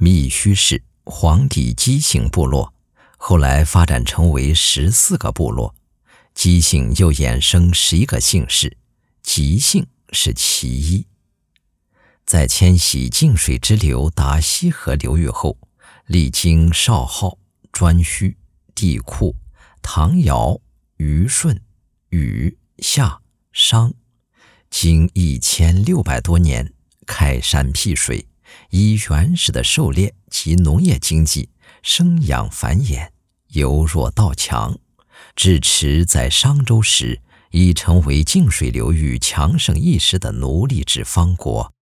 密须氏黄帝姬姓部落，后来发展成为14个部落，姬姓又衍生11个姓氏，姬姓是其一。在迁徙泾水支流达西河流域后，历经少昊、颛顼、帝喾、唐尧、虞舜、禹、夏、商，经1600多年开山辟水，以原始的狩猎及农业经济生养繁衍，由弱到强，至迟在商周时已成为泾水流域强盛一时的奴隶制方国。